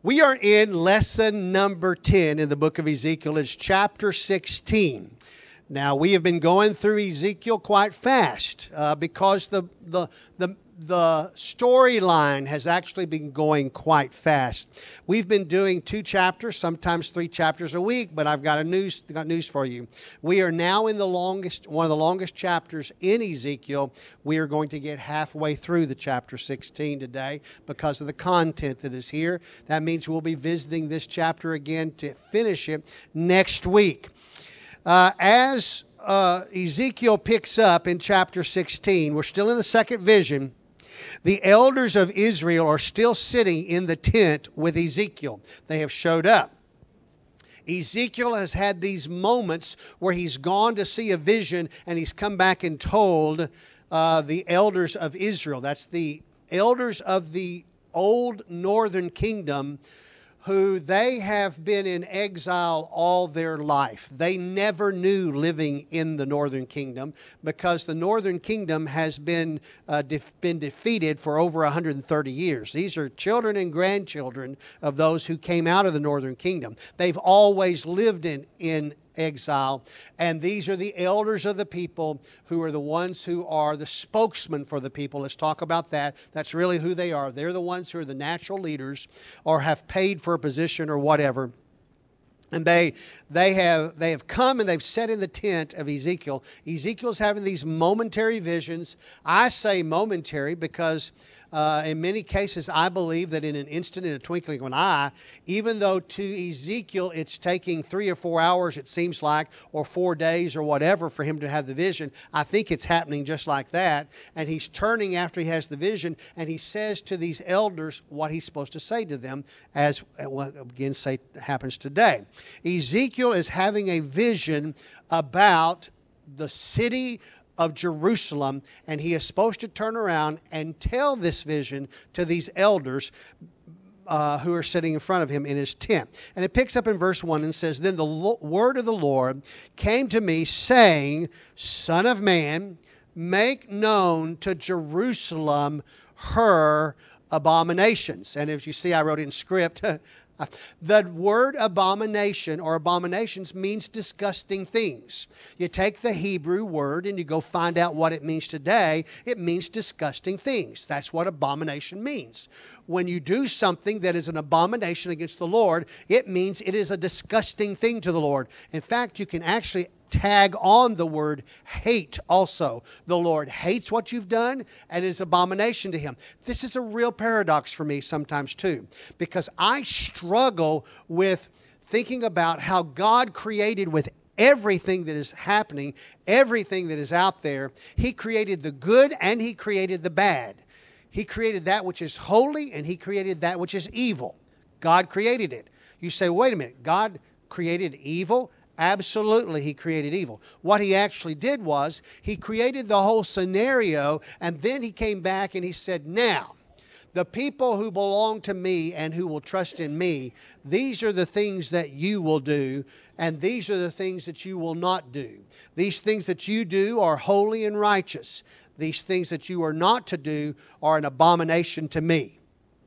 We are in lesson number 10 in the book of Ezekiel. It's chapter 16. Now, we have been going through Ezekiel quite fast because the storyline has actually been going quite fast. We've been doing 2 chapters, sometimes 3 chapters a week, but I've got news for you. We are now in one of the longest chapters in Ezekiel. We are going to get halfway through the chapter 16 today because of the content that is here. That means we'll be visiting this chapter again to finish it next week. As Ezekiel picks up in chapter 16, we're still in the second vision. The elders of Israel are still sitting in the tent with Ezekiel. They have showed up. Ezekiel has had these moments where he's gone to see a vision and he's come back and told the elders of Israel. That's the elders of the old northern kingdom, who they have been in exile all their life. They never knew living in the northern kingdom because the northern kingdom has been defeated for over 130 years. These are children and grandchildren of those who came out of the northern kingdom. They've always lived in exile, and these are the elders of the people who are the ones who are the spokesman for the people. Let's talk about that. That's really who they are. They're the ones who are the natural leaders or have paid for a position or whatever. And they have come and they've sat in the tent of Ezekiel. Ezekiel's having these momentary visions. I say momentary because in many cases, I believe that in an instant, in a twinkling of an eye, even though to Ezekiel it's taking 3 or 4 hours, it seems like, or 4 days or whatever for him to have the vision, I think it's happening just like that. And he's turning after he has the vision, and he says to these elders what he's supposed to say to them, as again say happens today. Ezekiel is having a vision about the city of Jerusalem, and he is supposed to turn around and tell this vision to these elders who are sitting in front of him in his tent. And it picks up in verse 1 and says, "Then the word of the Lord came to me, saying, Son of man, make known to Jerusalem her abominations." And as you see, I wrote in script, the word abomination or abominations means disgusting things. You take the Hebrew word and you go find out what it means today. It means disgusting things. That's what abomination means. When you do something that is an abomination against the Lord, it means it is a disgusting thing to the Lord. In fact, you can actually tag on the word hate also. The Lord hates what you've done and is abomination to him. This is a real paradox for me sometimes too, because I struggle with thinking about how God created with everything that is happening, everything that is out there. He created the good and he created the bad. He created that which is holy and he created that which is evil. God created it. You say, wait a minute, God created evil? Absolutely, he created evil. What he actually did was he created the whole scenario, and then he came back and he said, now, the people who belong to me and who will trust in me, these are the things that you will do, and these are the things that you will not do. These things that you do are holy and righteous. These things that you are not to do are an abomination to me.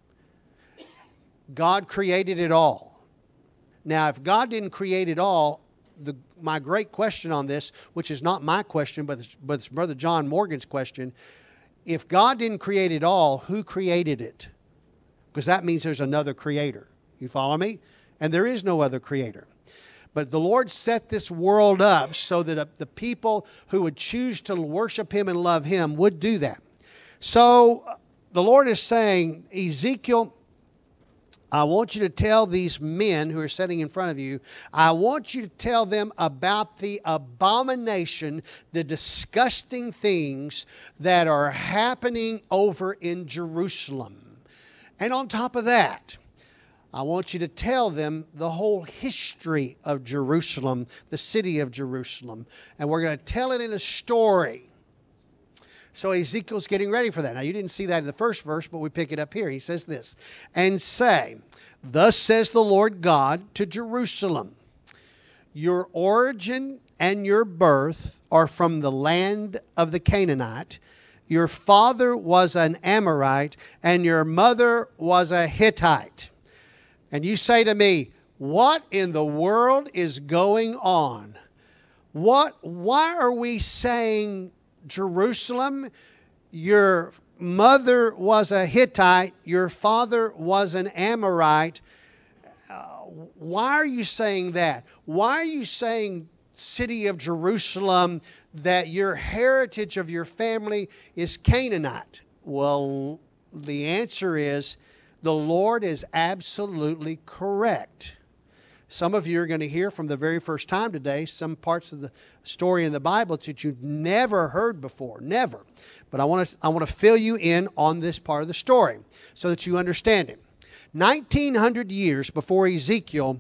God created it all. Now, if God didn't create it all, my great question on this, which is not my question, but it's Brother John Morgan's question, if God didn't create it all, who created it? Because that means there's another creator. You follow me? And there is no other creator. But the Lord set this world up so that the people who would choose to worship him and love him would do that. So the Lord is saying, Ezekiel, I want you to tell these men who are sitting in front of you, I want you to tell them about the abomination, the disgusting things that are happening over in Jerusalem. And on top of that, I want you to tell them the whole history of Jerusalem, the city of Jerusalem. And we're going to tell it in a story. So Ezekiel's getting ready for that. Now, you didn't see that in the first verse, but we pick it up here. He says this, and say, thus says the Lord God to Jerusalem, your origin and your birth are from the land of the Canaanite. Your father was an Amorite, and your mother was a Hittite. and you say to me, what in the world is going on? Why are we saying Jerusalem? Your mother was a Hittite. Your father was an Amorite. Why are you saying that? Why are you saying city of Jerusalem, that your heritage of your family is Canaanite? Well, the answer is the Lord is absolutely correct. Some of you are going to hear from the very first time today some parts of the story in the Bible that you've never heard before, never. But I want to fill you in on this part of the story so that you understand it. 1900 years before Ezekiel,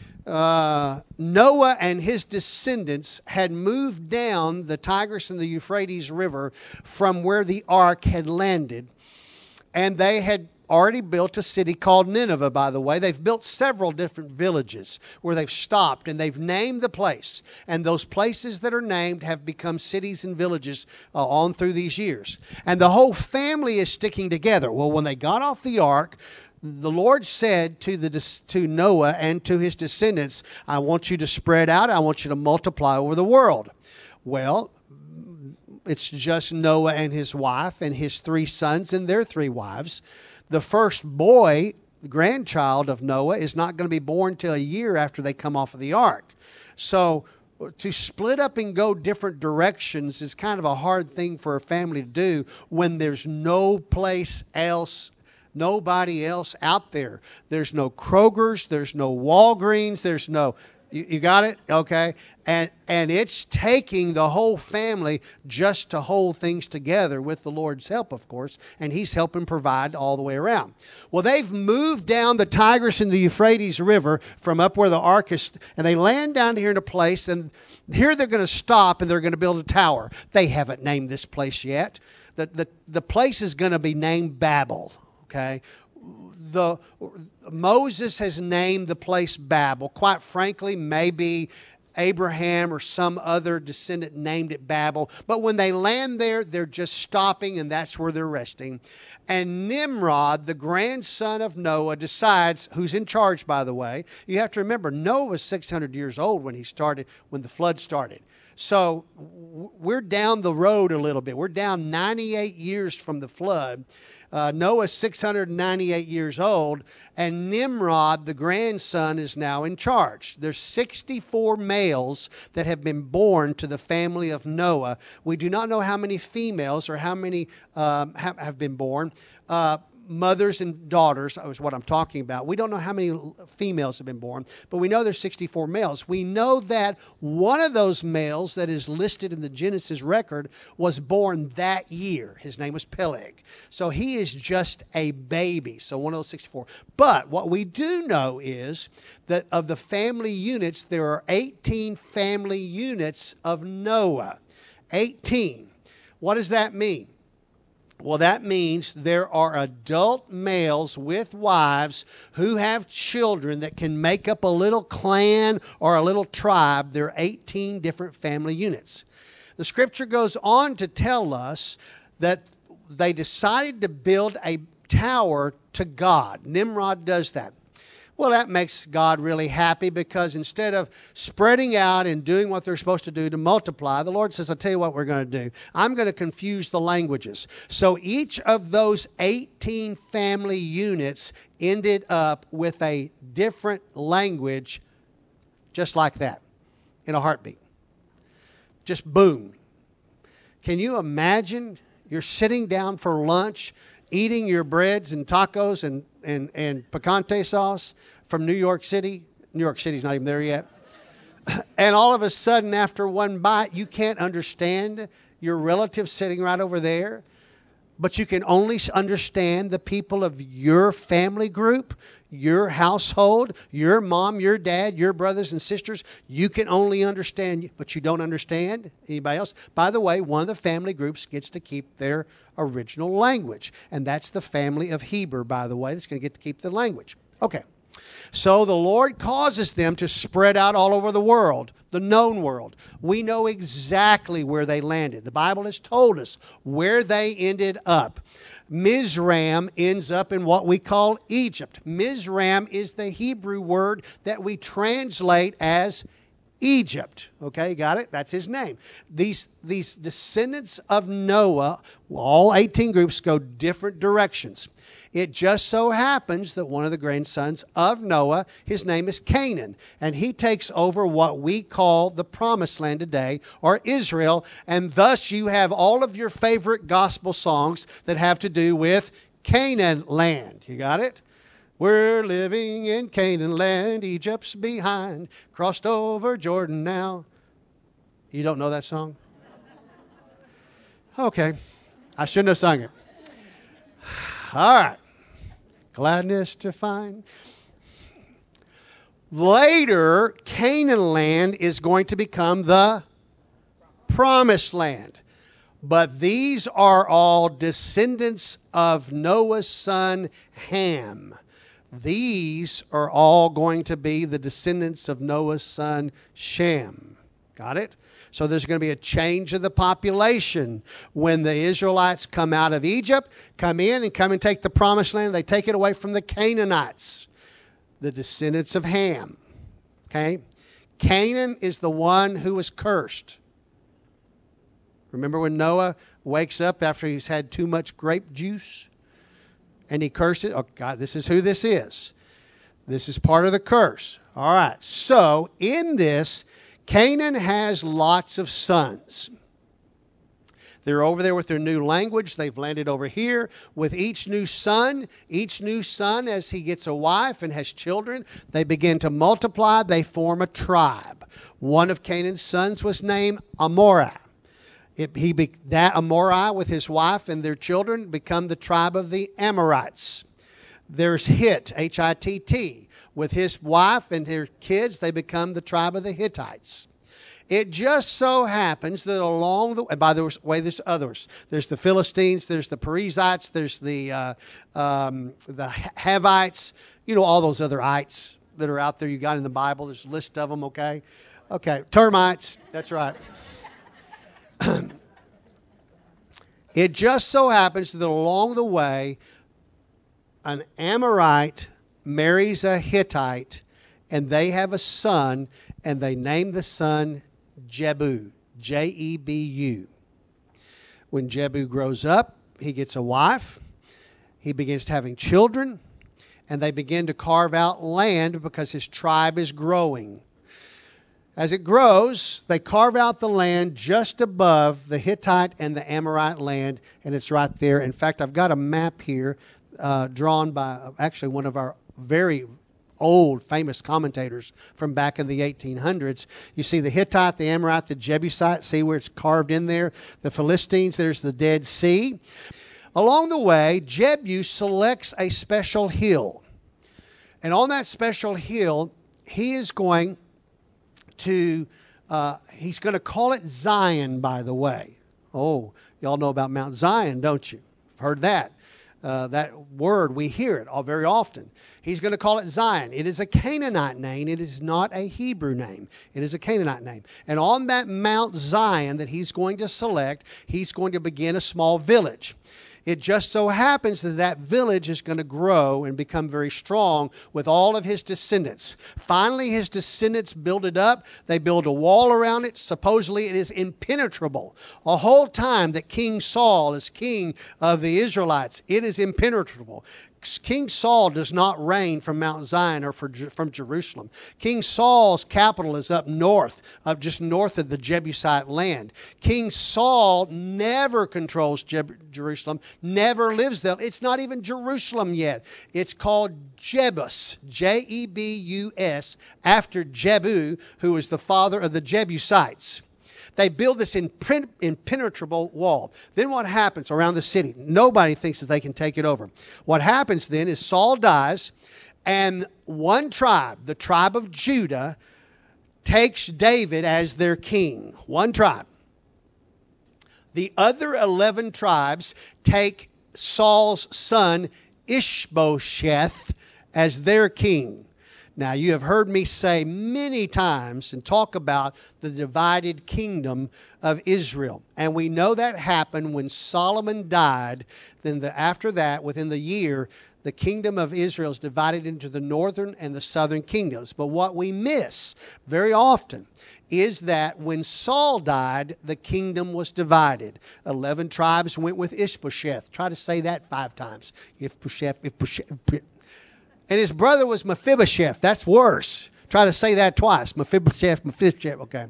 Noah and his descendants had moved down the Tigris and the Euphrates River from where the ark had landed, and they had already built a city called Nineveh, by the way. They've built several different villages where they've stopped and they've named the place. And those places that are named have become cities and villages on through these years. And the whole family is sticking together. Well, when they got off the ark, the Lord said to Noah and to his descendants, I want you to spread out. I want you to multiply over the world. Well, it's just Noah and his wife and his 3 sons and their 3 wives. The first boy, the grandchild of Noah, is not going to be born till a year after they come off of the ark. So to split up and go different directions is kind of a hard thing for a family to do when there's no place else, nobody else out there. There's no Kroger's, there's no Walgreens, there's no... You got it? Okay. And it's taking the whole family just to hold things together with the Lord's help, of course. And He's helping provide all the way around. Well, they've moved down the Tigris and the Euphrates River from up where the ark is, and they land down here in a place, and here they're going to stop and they're going to build a tower. They haven't named this place yet. The place is going to be named Babel. Okay. Moses has named the place Babel. Quite frankly, maybe Abraham or some other descendant named it Babel. But when they land there, they're just stopping, and that's where they're resting. And Nimrod, the grandson of Noah, decides, who's in charge, by the way. You have to remember, Noah was 600 years old when the flood started. So we're down the road a little bit. We're down 98 years from the flood. Noah's 698 years old, and Nimrod, the grandson, is now in charge. There's 64 males that have been born to the family of Noah. We do not know how many females or how many have been born. Mothers and daughters is what I'm talking about. We don't know how many females have been born, but we know there's 64 males. We know that one of those males that is listed in the Genesis record was born that year. His name was Peleg. So he is just a baby. So one of those 64. But what we do know is that of the family units, there are 18 family units of Noah. 18. What does that mean? Well, that means there are adult males with wives who have children that can make up a little clan or a little tribe. There are 18 different family units. The scripture goes on to tell us that they decided to build a tower to God. Nimrod does that. Well, that makes God really happy, because instead of spreading out and doing what they're supposed to do to multiply, the Lord says, I'll tell you what we're going to do. I'm going to confuse the languages. So each of those 18 family units ended up with a different language, just like that, in a heartbeat. Just boom. Can you imagine you're sitting down for lunch, eating your breads and tacos and picante sauce from New York City? New York City's not even there yet. And all of a sudden, after one bite, you can't understand your relative sitting right over there, but you can only understand the people of your family group, your household, your mom, your dad, your brothers and sisters. You can only understand, but you don't understand anybody else. By the way, one of the family groups gets to keep their original language, and that's the family of Heber, by the way, that's going to get to keep the language. Okay, So the Lord causes them to spread out all over the world, the known world. We know exactly where they landed. The Bible has told us where they ended up. Mizraim ends up in what we call Egypt. Mizraim is the Hebrew word that we translate as Egypt. Okay, got it? That's his name. These descendants of Noah, all 18 groups, go different directions. It just so happens that one of the grandsons of Noah, his name is Canaan, and he takes over what we call the Promised Land today, or Israel, and thus you have all of your favorite gospel songs that have to do with Canaan land. You got it? We're living in Canaan land, Egypt's behind, crossed over Jordan now. You don't know that song? Okay, I shouldn't have sung it. All right. Gladness to find. Later, Canaan land is going to become the Promised Land. But these are all descendants of Noah's son Ham. These are all going to be the descendants of Noah's son Shem. Got it? So there's going to be a change of the population when the Israelites come out of Egypt, come in and take the Promised Land. They take it away from the Canaanites, the descendants of Ham. Okay? Canaan is the one who was cursed. Remember when Noah wakes up after he's had too much grape juice? And he curses? Oh, God, this is who this is. This is part of the curse. All right. So, in this, Canaan has lots of sons. They're over there with their new language. They've landed over here with each new son, as he gets a wife and has children, they begin to multiply. They form a tribe. One of Canaan's sons was named Amorah. That Amorah with his wife and their children become the tribe of the Amorites. There's Hitt, H-I-T-T. With his wife and their kids, they become the tribe of the Hittites. It just so happens that along the way, by the way, there's others. There's the Philistines, there's the Perizzites, there's the Havites, all those other ites that are out there you got in the Bible. There's a list of them, okay? Okay, termites, that's right. It just so happens that along the way, an Amorite marries a Hittite, and they have a son, and they name the son Jebu, J-E-B-U. When Jebu grows up, he gets a wife, he begins having children, and they begin to carve out land because his tribe is growing. As it grows, they carve out the land just above the Hittite and the Amorite land, and it's right there. In fact, I've got a map here drawn by actually one of our very old famous commentators from back in the 1800s. You see the Hittite, the Amorite, the Jebusite. See where it's carved in there? The Philistines, there's the Dead Sea. Along the way, Jebu selects a special hill. And on that special hill, he is going to call it Zion, by the way. Oh, y'all know about Mount Zion, don't you? Heard that. That word, we hear it all very often. He's going to call it Zion. It is a Canaanite name. It is not a Hebrew name. It is a Canaanite name. And on that Mount Zion that he's going to select, he's going to begin a small village. It just so happens that that village is going to grow and become very strong with all of his descendants. Finally, his descendants build it up. They build a wall around it. Supposedly, it is impenetrable. A whole time that King Saul is king of the Israelites, it is impenetrable. King Saul does not reign from Mount Zion or from Jerusalem. King Saul's capital is up north, just north of the Jebusite land. King Saul never controls Jerusalem, never lives there. It's not even Jerusalem yet. It's called Jebus, J-E-B-U-S, after Jebu, who is the father of the Jebusites. They build this impenetrable wall. Then what happens around the city? Nobody thinks that they can take it over. What happens then is Saul dies, and one tribe, the tribe of Judah, takes David as their king. One tribe. The other 11 tribes take Saul's son Ishbosheth as their king. Now, you have heard me say many times and talk about the divided kingdom of Israel. And we know that happened when Solomon died. Then after that, within the year, the kingdom of Israel is divided into the northern and the southern kingdoms. But what we miss very often is that when Saul died, the kingdom was divided. 11 tribes went with Ishbosheth. Try to say that 5 times. Ishbosheth. And his brother was Mephibosheth. That's worse. Try to say that twice. Mephibosheth. Okay.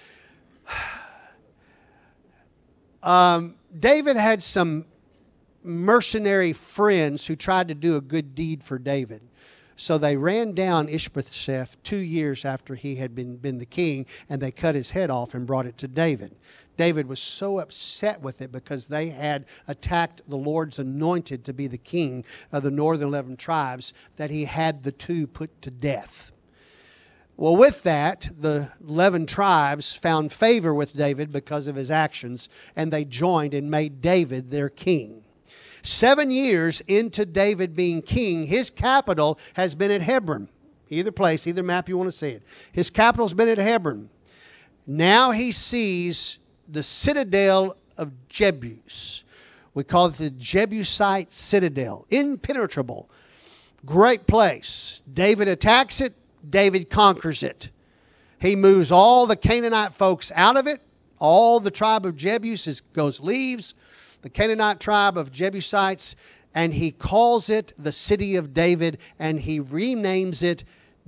David had some mercenary friends who tried to do a good deed for David. So they ran down Ishbosheth 2 years after he had been the king, and they cut his head off and brought it to David. David was so upset with it because they had attacked the Lord's anointed to be the king of the northern 11 tribes that he had the 2 put to death. Well, with that, the 11 tribes found favor with David because of his actions, and they joined and made David their king. 7 years into David being king, his capital has been at Hebron. Either place, either map you want to see it. His capital's been at Hebron. Now he sees the citadel of Jebus. We call it the Jebusite citadel. Impenetrable. Great place. David attacks it. David conquers it. He moves all the Canaanite folks out of it. All the tribe of Jebus leaves. The Canaanite tribe of Jebusites. And he calls it the city of David. And he renames it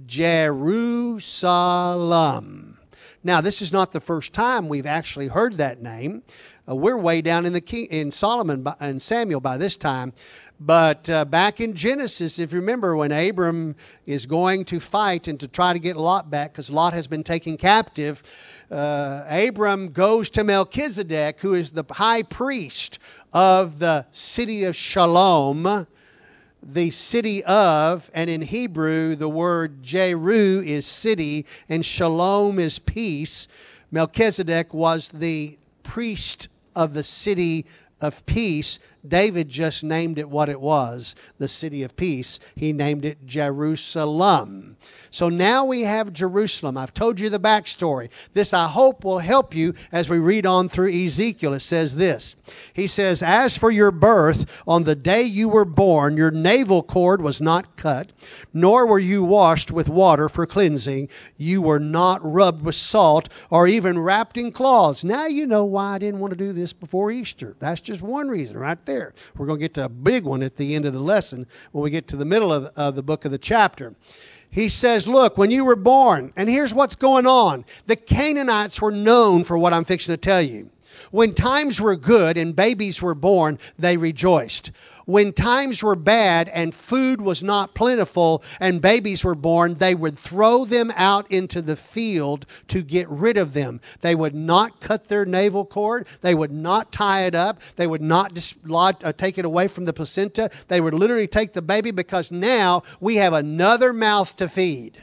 Jerusalem. Now, this is not the first time we've actually heard that name. We're way down in Solomon and Samuel by this time. But back in Genesis, if you remember, when Abram is going to fight and to try to get Lot back, because Lot has been taken captive, Abram goes to Melchizedek, who is the high priest of the city of Shalom, the city of, and in Hebrew, the word Jeru is city, and Shalom is peace. Melchizedek was the priest of the city of peace. David just named it what it was, the city of peace. He named it Jerusalem. So now we have Jerusalem. I've told you the backstory. This, I hope, will help you as we read on through Ezekiel. It says this. He says, "As for your birth, on the day you were born, your navel cord was not cut, nor were you washed with water for cleansing. You were not rubbed with salt or even wrapped in cloths." Now you know why I didn't want to do this before Easter. That's just one reason right there. We're going to get to a big one at the end of the lesson when we get to the middle of the book of the chapter. He says, look, when you were born, and here's what's going on. The Canaanites were known for what I'm fixing to tell you. When times were good and babies were born, they rejoiced. When times were bad and food was not plentiful and babies were born, they would throw them out into the field to get rid of them. They would not cut their navel cord. They would not tie it up. They would not take it away from the placenta. They would literally take the baby because now we have another mouth to feed.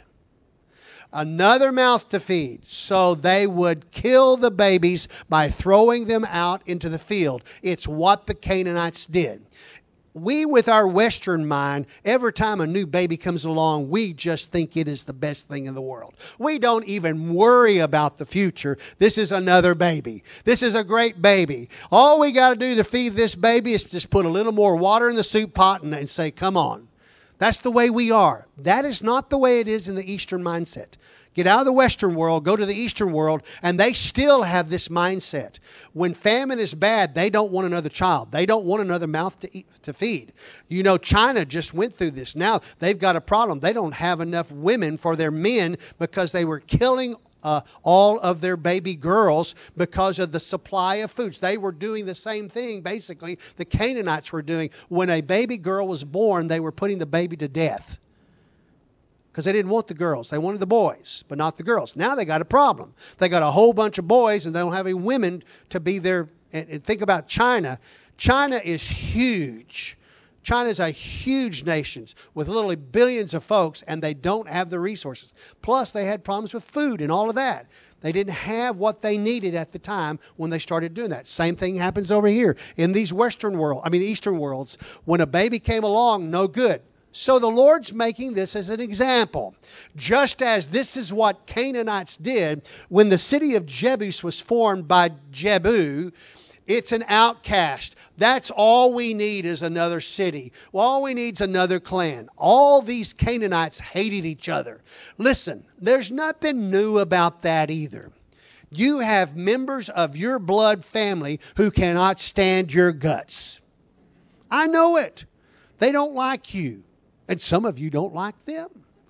Another mouth to feed. So they would kill the babies by throwing them out into the field. It's what the Canaanites did. We, with our Western mind, every time a new baby comes along, we just think it is the best thing in the world. We don't even worry about the future. This is another baby. This is a great baby. All we got to do to feed this baby is just put a little more water in the soup pot and say, come on. That's the way we are. That is not the way it is in the Eastern mindset. Get out of the Western world, go to the Eastern world, and they still have this mindset. When famine is bad, they don't want another child. They don't want another mouth to feed. You know, China just went through this. Now they've got a problem. They don't have enough women for their men because they were killing all of their baby girls because of the supply of foods. They were doing the same thing, basically, the Canaanites were doing. When a baby girl was born, they were putting the baby to death. Because they didn't want the girls. They wanted the boys, but not the girls. Now they got a problem. They got a whole bunch of boys, and they don't have any women to be there. And think about China. China is huge. China is a huge nation with literally billions of folks, and they don't have the resources. Plus, they had problems with food and all of that. They didn't have what they needed at the time when they started doing that. Same thing happens over here. In these Eastern worlds, when a baby came along, no good. So the Lord's making this as an example. Just as this is what Canaanites did when the city of Jebus was formed by Jebu, it's an outcast. That's all we need is another city. Well, all we need is another clan. All these Canaanites hated each other. Listen, there's nothing new about that either. You have members of your blood family who cannot stand your guts. I know it. They don't like you. And some of you don't like them.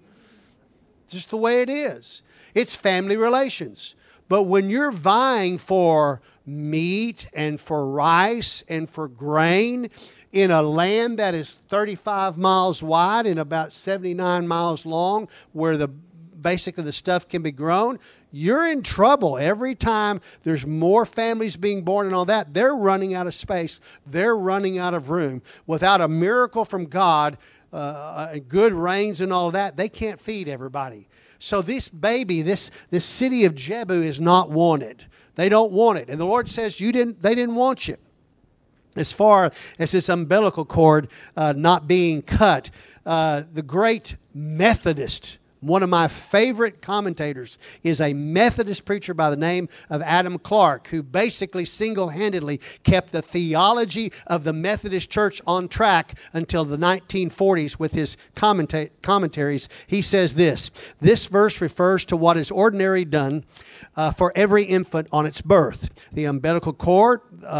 Just the way it is. It's family relations. But when you're vying for meat and for rice and for grain in a land that is 35 miles wide and about 79 miles long, where basically the stuff can be grown, you're in trouble. Every time there's more families being born and all that, they're running out of space. They're running out of room. Without a miracle from God, good rains and all of that, they can't feed everybody. So this baby, this city of Jebu is not wanted. They don't want it. And the Lord says, they didn't want you. As far as this umbilical cord not being cut, the great Methodist, one of my favorite commentators, is a Methodist preacher by the name of Adam Clark, who basically single-handedly kept the theology of the Methodist Church on track until the 1940s with his commentaries. He says this verse refers to what is ordinarily done for every infant on its birth. The umbilical cord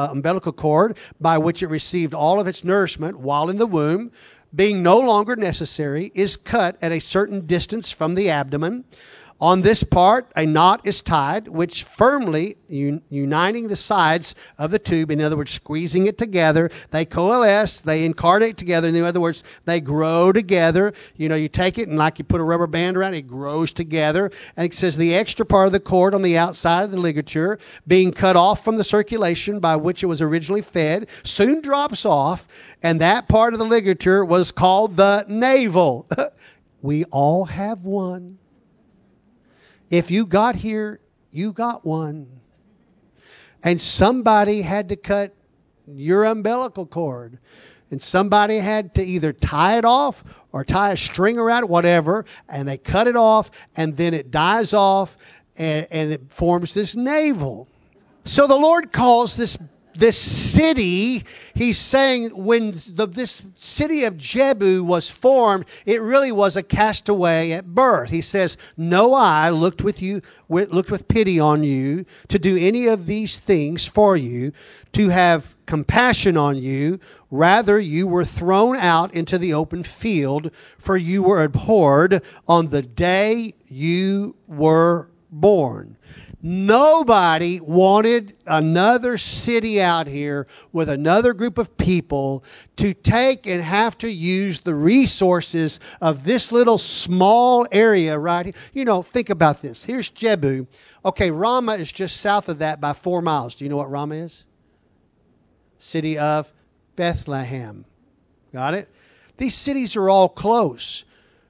by which it received all of its nourishment while in the womb, being no longer necessary, is cut at a certain distance from the abdomen. On this part, a knot is tied, which firmly uniting the sides of the tube, in other words, squeezing it together, they coalesce, they incarnate together. In other words, they grow together. You take it and like you put a rubber band around it, it grows together. And it says the extra part of the cord on the outside of the ligature, being cut off from the circulation by which it was originally fed, soon drops off, and that part of the ligature was called the navel. We all have one. If you got here, you got one. And somebody had to cut your umbilical cord. And somebody had to either tie it off or tie a string around it, whatever. And they cut it off, and then it dies off, and it forms this navel. So the Lord calls this city, he's saying when this city of Jebu was formed, it really was a castaway at birth. He says, no eye looked with pity on you to do any of these things for you, to have compassion on you. Rather, you were thrown out into the open field, for you were abhorred on the day you were born. Nobody wanted another city out here with another group of people to take and have to use the resources of this little small area right here. Think about this. Here's Jebu. Okay, Ramah is just south of that by 4 miles. Do you know what Ramah is? City of Bethlehem. Got it? These cities are all close.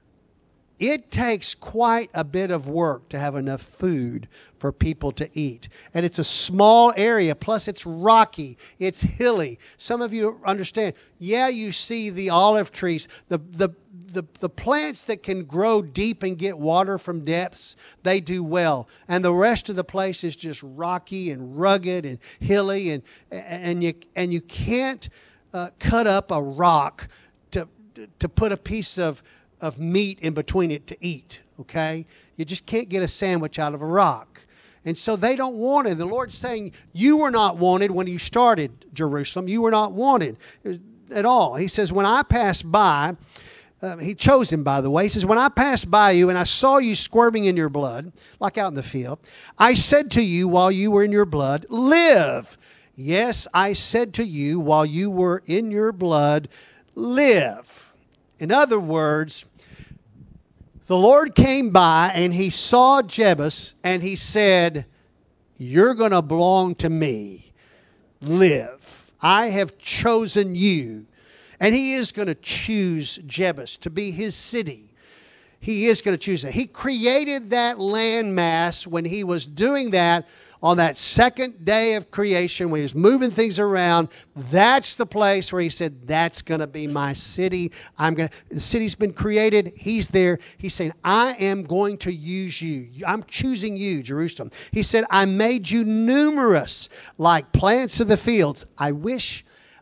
It takes quite a bit of work to have enough food for people to eat. And it's a small area, plus it's rocky, it's hilly. Some of you understand. Yeah, you see the olive trees, the plants that can grow deep and get water from depths, they do well. And the rest of the place is just rocky and rugged and hilly, and you can't cut up a rock to put a piece of meat in between it to eat, okay? You just can't get a sandwich out of a rock. And so they don't want it. The Lord's saying, you were not wanted when you started Jerusalem. You were not wanted at all. He says, when I passed by, he chose him, by the way. He says, when I passed by you and I saw you squirming in your blood, like out in the field, I said to you while you were in your blood, live. Yes, I said to you while you were in your blood, live. In other words, the Lord came by and he saw Jebus and he said, you're going to belong to me. Live. I have chosen you. And he is going to choose Jebus to be his city. He is going to choose it. He created that landmass when he was doing that on that second day of creation, when he was moving things around. That's the place where he said, that's going to be my city. The city's been created. He's there. He's saying, I am going to use you. I'm choosing you, Jerusalem. He said, I made you numerous like plants of the fields. I wish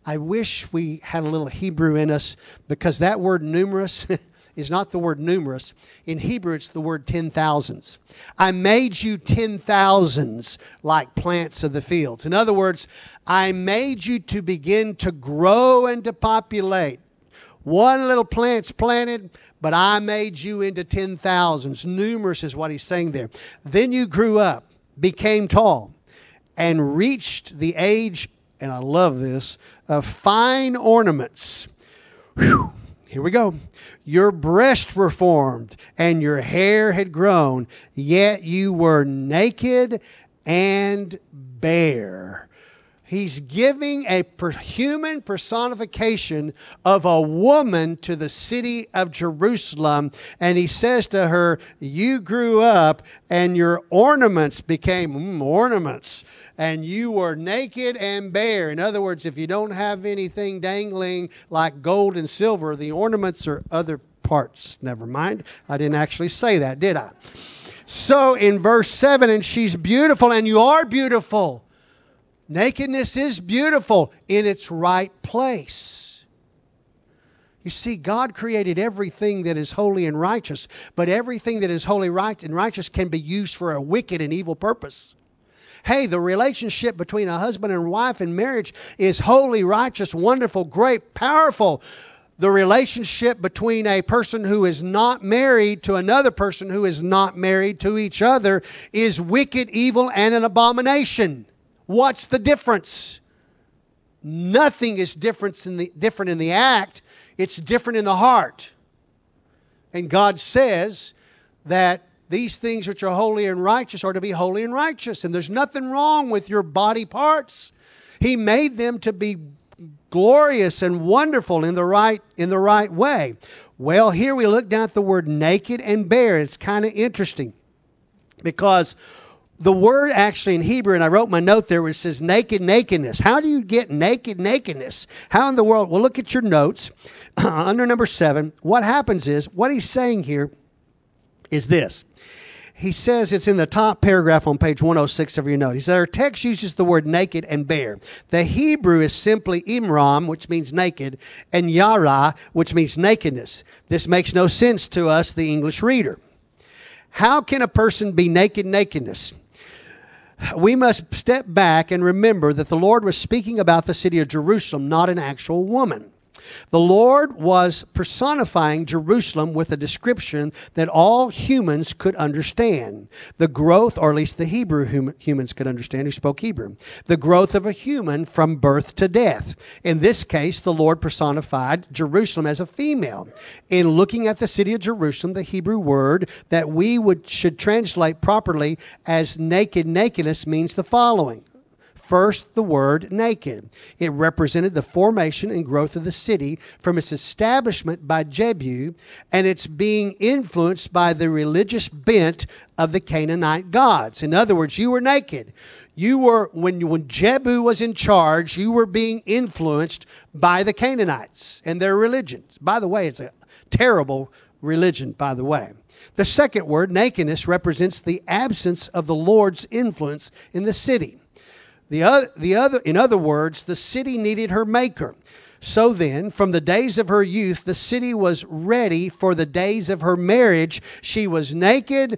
we had a little Hebrew in us, because that word numerous is not the word numerous. In Hebrew, it's the word 10,000s. I made you 10,000s like plants of the fields. In other words, I made you to begin to grow and to populate. One little plant's planted, but I made you into 10,000s. Numerous is what he's saying there. Then you grew up, became tall, and reached the age, and I love this, of fine ornaments. Whew. Here we go. Your breasts were formed, and your hair had grown, yet you were naked and bare. He's giving a human personification of a woman to the city of Jerusalem. And he says to her, you grew up and your ornaments became ornaments. And you were naked and bare. In other words, if you don't have anything dangling like gold and silver, the ornaments are other parts. Never mind. I didn't actually say that, did I? So in verse 7, and she's beautiful, and you are beautiful. Nakedness is beautiful in its right place. You see, God created everything that is holy and righteous, but everything that is holy, right, and righteous can be used for a wicked and evil purpose. Hey, the relationship between a husband and wife in marriage is holy, righteous, wonderful, great, powerful. The relationship between a person who is not married to another person who is not married to each other is wicked, evil, and an abomination. What's the difference? Nothing is different in the act. It's different in the heart. And God says that these things which are holy and righteous are to be holy and righteous. And there's nothing wrong with your body parts. He made them to be glorious and wonderful in the right way. Well, here we look down at the word naked and bare. It's kind of interesting, because the word actually in Hebrew, and I wrote my note there where it says naked, nakedness. How do you get naked, nakedness? How in the world? Well, look at your notes. Under number 7, what happens is, what he's saying here is this. He says, it's in the top paragraph on page 106 of your note. He says, our text uses the word naked and bare. The Hebrew is simply imram, which means naked, and yara, which means nakedness. This makes no sense to us, the English reader. How can a person be naked, nakedness? We must step back and remember that the Lord was speaking about the city of Jerusalem, not an actual woman. The Lord was personifying Jerusalem with a description that all humans could understand. The growth, or at least the Hebrew humans could understand who spoke Hebrew. The growth of a human from birth to death. In this case, the Lord personified Jerusalem as a female. In looking at the city of Jerusalem, the Hebrew word that should translate properly as naked, nakedness means the following. First, the word naked. It represented the formation and growth of the city from its establishment by Jebu, and it's being influenced by the religious bent of the Canaanite gods. In other words, you were naked. You were, when Jebu was in charge, you were being influenced by the Canaanites and their religions. By the way, it's a terrible religion, by the way. The second word, nakedness, represents the absence of the Lord's influence in the city. In other words, the city needed her maker. So then, from the days of her youth, the city was ready for the days of her marriage. She was naked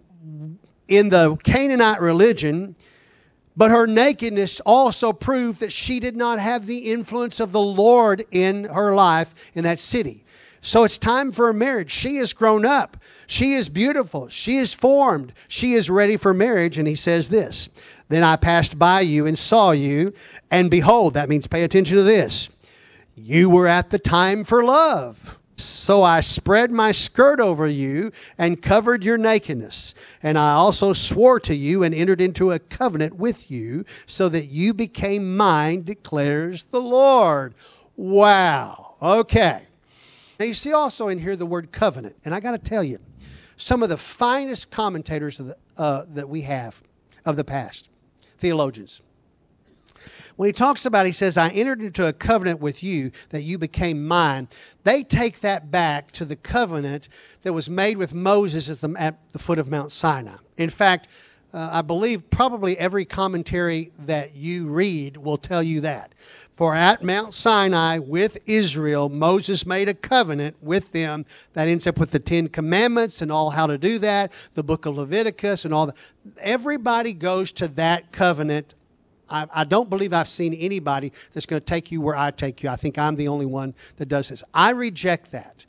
in the Canaanite religion, but her nakedness also proved that she did not have the influence of the Lord in her life in that city. So it's time for a marriage. She has grown up. She is beautiful. She is formed. She is ready for marriage. And he says this, then I passed by you and saw you, and behold, that means pay attention to this. You were at the time for love. So I spread my skirt over you and covered your nakedness. And I also swore to you and entered into a covenant with you so that you became mine, declares the Lord. Wow. Okay. Now you see also in here the word covenant. And I got to tell you, some of the finest commentators that we have of the past, theologians. When he talks about, he says, I entered into a covenant with you that you became mine. They take that back to the covenant that was made with Moses at the foot of Mount Sinai. In fact, I believe probably every commentary that you read will tell you that. For at Mount Sinai with Israel, Moses made a covenant with them that ends up with the Ten Commandments and all how to do that, the book of Leviticus and all that. Everybody goes to that covenant. I don't believe I've seen anybody that's going to take you where I take you. I think I'm the only one that does this. I reject that.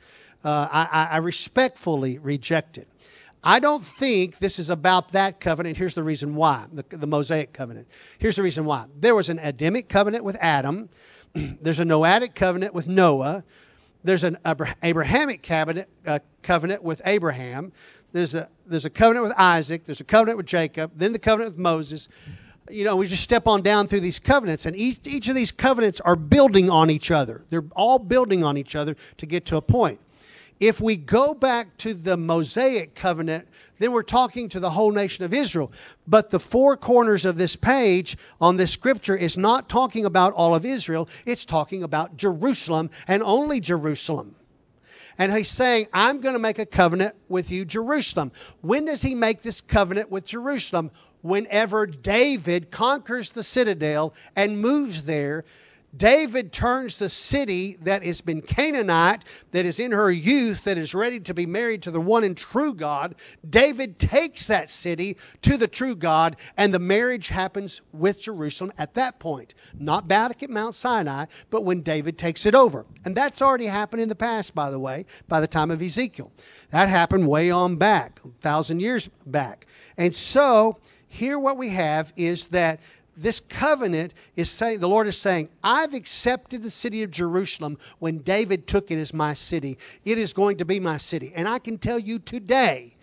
I respectfully reject it. I don't think this is about that covenant. Here's the reason why, the Mosaic covenant. Here's the reason why. There was an Adamic covenant with Adam. There's a Noahic covenant with Noah. There's an Abrahamic covenant with Abraham. There's a covenant with Isaac. There's a covenant with Jacob. Then the covenant with Moses. You know, we just step on down through these covenants, and each of these covenants are building on each other. They're all building on each other to get to a point. If we go back to the Mosaic covenant, then we're talking to the whole nation of Israel. But the four corners of this page on this scripture is not talking about all of Israel. It's talking about Jerusalem and only Jerusalem. And he's saying, I'm going to make a covenant with you, Jerusalem. When does he make this covenant with Jerusalem? Whenever David conquers the citadel and moves there. David turns the city that has been Canaanite, that is in her youth, that is ready to be married to the one and true God. David takes that city to the true God, and the marriage happens with Jerusalem at that point. Not back at Mount Sinai, but when David takes it over. And that's already happened in the past, by the way, by the time of Ezekiel. That happened way on back, 1,000 years back. And so, here what we have is that this covenant is saying, the Lord is saying, I've accepted the city of Jerusalem when David took it as my city. It is going to be my city. And I can tell you today,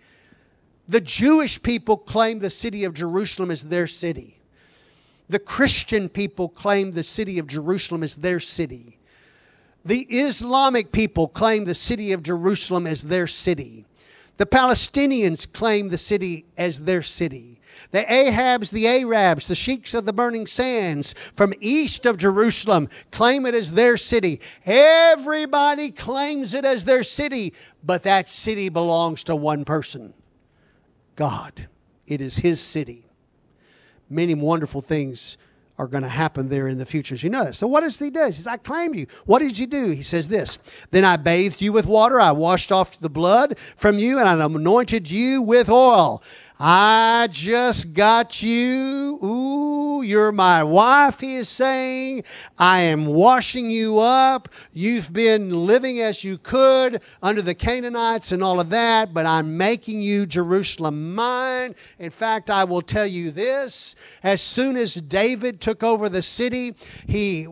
the Jewish people claim the city of Jerusalem as their city. The Christian people claim the city of Jerusalem as their city. The Islamic people claim the city of Jerusalem as their city. The Palestinians claim the city as their city. The Ahabs, the Arabs, the sheiks of the burning sands from east of Jerusalem claim it as their city. Everybody claims it as their city, but that city belongs to one person, God. It is His city. Many wonderful things are going to happen there in the future, as you know. So what does He do? He says, I claim you. What did you do? He says this, then I bathed you with water, I washed off the blood from you, and I anointed you with oil. I just got you. Ooh, you're my wife, he is saying. I am washing you up. You've been living as you could under the Canaanites and all of that, but I'm making you, Jerusalem, mine. In fact, I will tell you this. As soon as David took over the city, he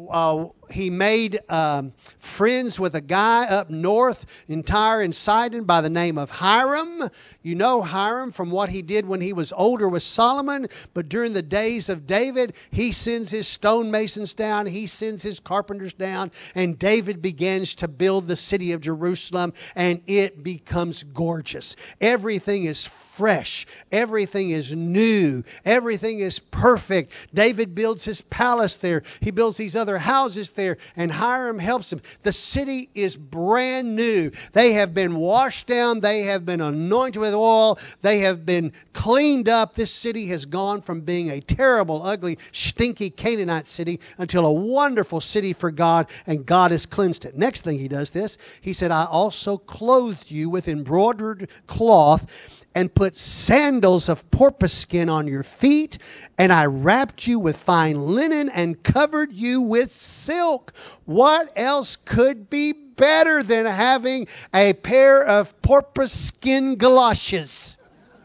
made friends with a guy up north in Tyre and Sidon by the name of Hiram. You know Hiram from what he did when he was older with Solomon. But during the days of David, he sends his stonemasons down. He sends his carpenters down. And David begins to build the city of Jerusalem. And it becomes gorgeous. Everything is fresh. Everything is new. Everything is perfect. David builds his palace there. He builds these other houses there, and Hiram helps him. The city is brand new. They have been washed down. They have been anointed with oil. They have been cleaned up. This city has gone from being a terrible, ugly, stinky Canaanite city until a wonderful city for God, and God has cleansed it. Next thing he does this, he said, I also clothed you with embroidered cloth and put sandals of porpoise skin on your feet, and I wrapped you with fine linen and covered you with silk. What else could be better than having a pair of porpoise skin galoshes?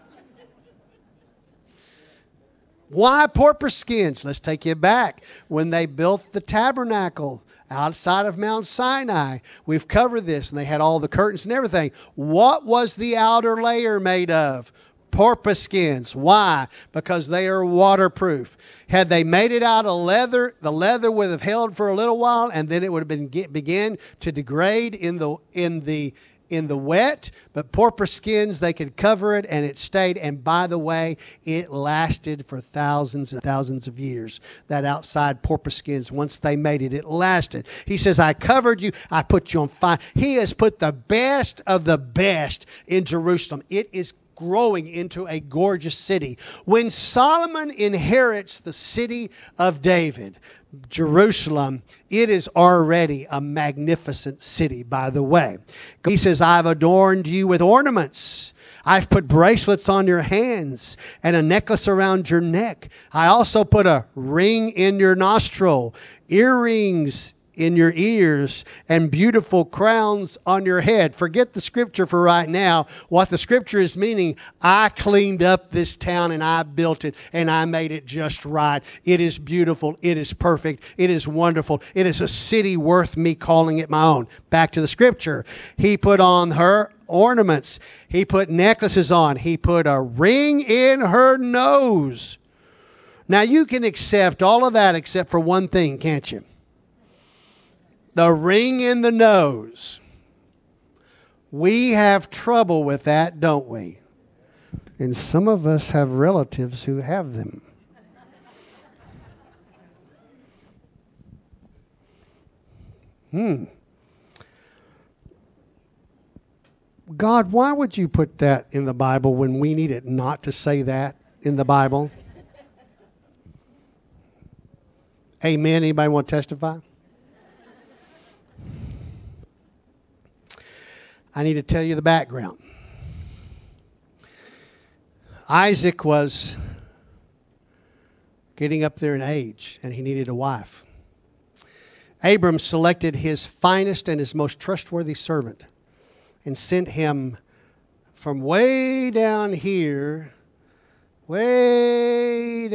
Why porpoise skins? Let's take you back. When they built the tabernacle outside of Mount Sinai, we've covered this, and they had all the curtains and everything. What was the outer layer made of? Porpoise skins. Why? Because they are waterproof. Had they made it out of leather, the leather would have held for a little while, and then it would have begin to degrade in the in the wet, but porpoise skins, they could cover it and it stayed. And by the way, it lasted for thousands and thousands of years. That outside porpoise skins, once they made it, it lasted. He says, I covered you, I put you on fire. He has put the best of the best in Jerusalem. It is growing into a gorgeous city. When Solomon inherits the city of David, Jerusalem, it is already a magnificent city, by the way. He says, I've adorned you with ornaments. I've put bracelets on your hands and a necklace around your neck. I also put a ring in your nostril, earrings in your ears, and beautiful crowns on your head. Forget the scripture for right now. What the scripture is meaning, I cleaned up this town and I built it and I made it just right. It is beautiful. It is perfect. It is wonderful. It is a city worth me calling it my own. Back to the scripture. He put on her ornaments. He put necklaces on. He put a ring in her nose. Now you can accept all of that except for one thing, can't you? The ring in the nose. We have trouble with that, don't we? And some of us have relatives who have them. God, why would you put that in the Bible when we need it not to say that in the Bible? Amen. Anybody want to testify? I need to tell you the background. Isaac was getting up there in age, and he needed a wife. Abram selected his finest and his most trustworthy servant and sent him from way down here, way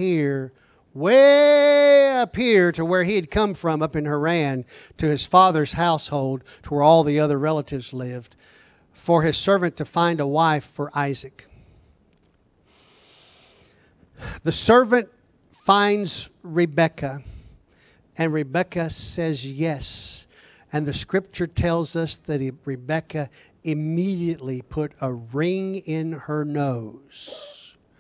up here to where he had come from up in Haran, to his father's household, to where all the other relatives lived, for his servant to find a wife for Isaac. The servant finds Rebekah, and Rebekah says yes. And the scripture tells us that Rebekah immediately put a ring in her nose.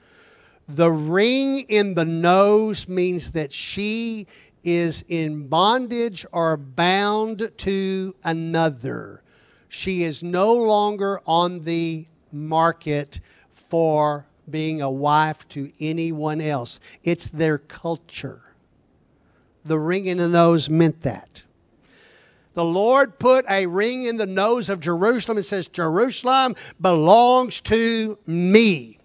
The ring in the nose means that she is in bondage or bound to another. She is no longer on the market for being a wife to anyone else. It's their culture. The ring in the nose meant that. The Lord put a ring in the nose of Jerusalem and says, Jerusalem belongs to me.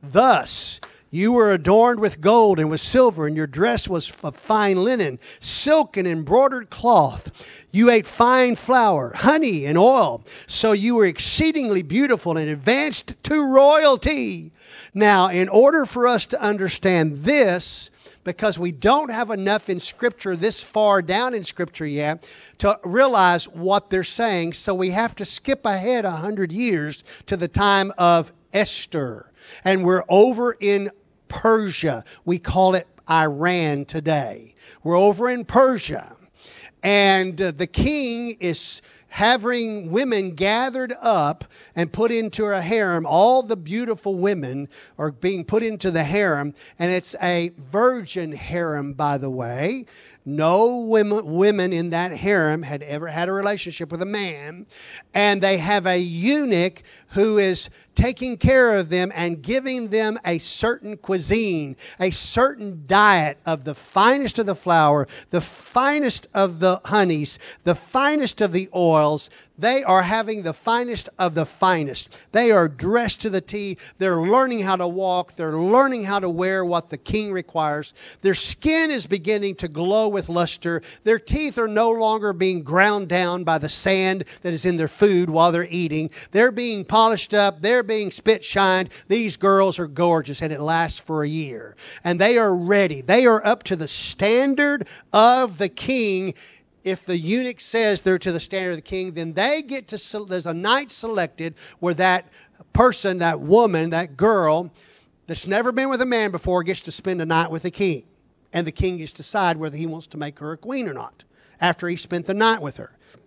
Thus, you were adorned with gold and with silver, and your dress was of fine linen, silk and embroidered cloth. You ate fine flour, honey, and oil. So you were exceedingly beautiful and advanced to royalty. Now, in order for us to understand this, because we don't have enough in Scripture this far down in Scripture yet to realize what they're saying, so we have to skip ahead 100 years to the time of Esther. And we're over in Persia. We call it Iran today. We're over in Persia. And the king is having women gathered up and put into a harem. All the beautiful women are being put into the harem. And it's a virgin harem, by the way. No women in that harem had ever had a relationship with a man. And they have a eunuch who is taking care of them and giving them a certain cuisine, a certain diet of the finest of the flour, the finest of the honeys, the finest of the oils. They are having the finest of the finest. They are dressed to the T. They're learning how to walk. They're learning how to wear what the king requires. Their skin is beginning to glow with luster. Their teeth are no longer being ground down by the sand that is in their food while they're eating. They're being polished up. They're being spit shined. These girls are gorgeous, and it lasts for a year. And they are ready. They are up to the standard of the king. If the eunuch says they're to the standard of the king, then they get to, there's a night selected where that person, that woman, that girl that's never been with a man before gets to spend a night with the king. And the king gets to decide whether he wants to make her a queen or not after he spent the night with her.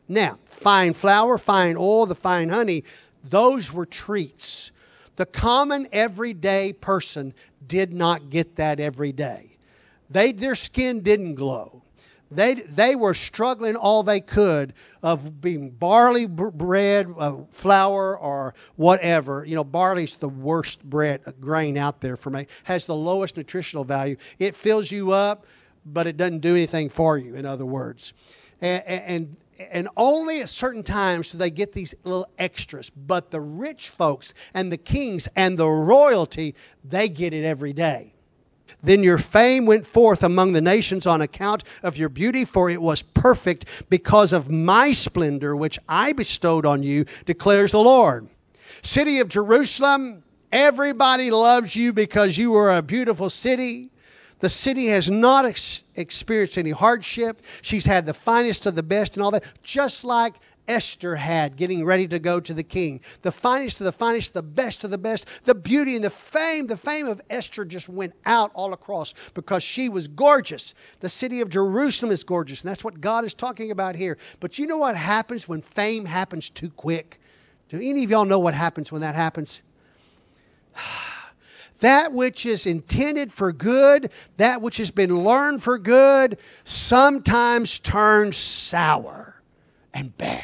Now, fine flour, fine oil, the fine honey, those were treats. The common everyday person did not get that every day. Their skin didn't glow. They were struggling all they could of being barley bread, flour, or whatever. You know, barley's the worst grain out there for me. Has the lowest nutritional value. It fills you up, but it doesn't do anything for you, in other words. And only at certain times do they get these little extras. But the rich folks and the kings and the royalty, they get it every day. Then your fame went forth among the nations on account of your beauty, for it was perfect because of my splendor, which I bestowed on you, declares the Lord. City of Jerusalem, everybody loves you because you are a beautiful city. The city has not experienced any hardship. She's had the finest of the best and all that, just like Esther had getting ready to go to the king. The finest of the finest, the best of the best, the beauty and the fame of Esther just went out all across because she was gorgeous. The city of Jerusalem is gorgeous, and that's what God is talking about here. But you know what happens when fame happens too quick? Do any of y'all know what happens when that happens? That which is intended for good, that which has been learned for good, sometimes turns sour and bad.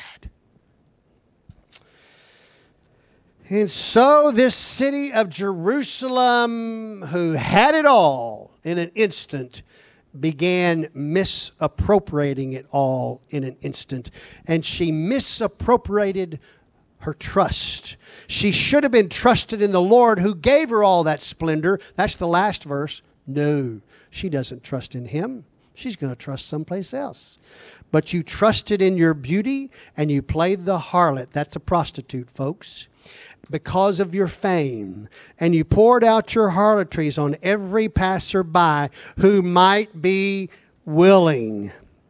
And so this city of Jerusalem, who had it all in an instant, began misappropriating it all in an instant. And she misappropriated her trust. She should have been trusted in the Lord who gave her all that splendor. That's the last verse. No, she doesn't trust in Him. She's going to trust someplace else. But you trusted in your beauty and you played the harlot. That's a prostitute, folks. Because of your fame. And you poured out your harlotries on every passerby who might be willing.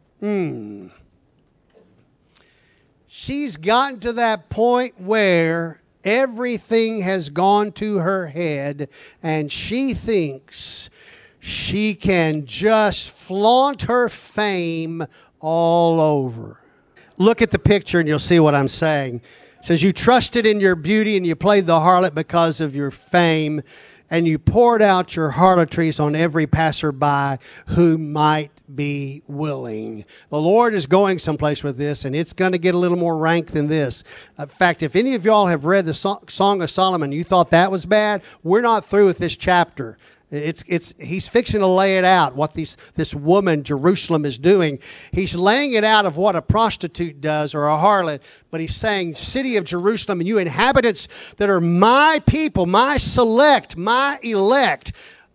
She's gotten to that point where everything has gone to her head and she thinks she can just flaunt her fame all over. Look at the picture and you'll see what I'm saying. It says, you trusted in your beauty and you played the harlot because of your fame, and you poured out your harlotries on every passerby who might be willing. The Lord is going someplace with this, and it's going to get a little more rank than this. In fact, if any of y'all have read the Song of Solomon, you thought that was bad, we're not through with this chapter. He's fixing to lay it out, what this woman, Jerusalem, is doing. He's laying it out of what a prostitute does or a harlot, but he's saying, city of Jerusalem, and you inhabitants that are my people, my select, my elect,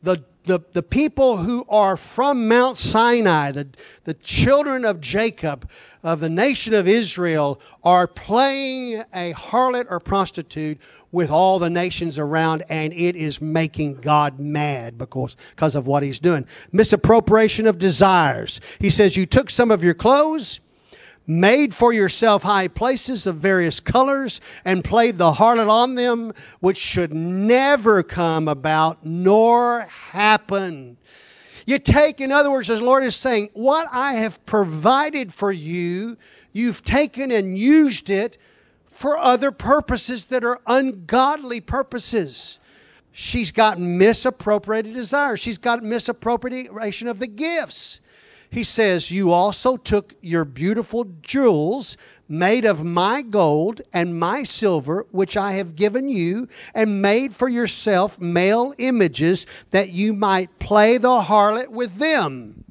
the people who are from Mount Sinai, the children of Jacob, of the nation of Israel, are playing a harlot or prostitute with all the nations around, and it is making God mad because of what He's doing. Misappropriation of desires. He says, you took some of your clothes, made for yourself high places of various colors, and played the harlot on them, which should never come about nor happen. You take, in other words, as the Lord is saying, what I have provided for you, you've taken and used it for other purposes that are ungodly purposes. She's got misappropriated desires. She's got misappropriation of the gifts. He says, you also took your beautiful jewels made of my gold and my silver, which I have given you, and made for yourself male images that you might play the harlot with them.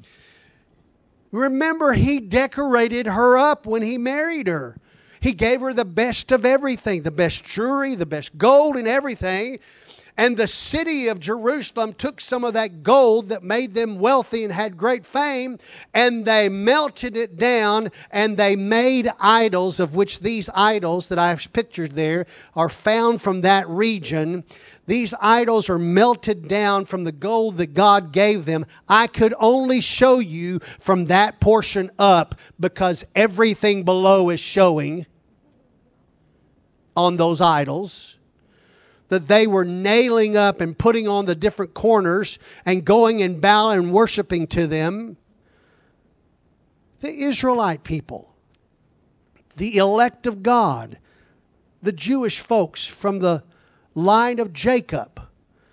Remember, He decorated her up when He married her. He gave her the best of everything, the best jewelry, the best gold and everything. And the city of Jerusalem took some of that gold that made them wealthy and had great fame, and they melted it down, and they made idols, of which these idols that I've pictured there are found from that region. These idols are melted down from the gold that God gave them. I could only show you from that portion up because everything below is showing on those idols that they were nailing up and putting on the different corners and going and bowing and worshiping to them. The Israelite people. the elect of God, the Jewish folks from the line of Jacob,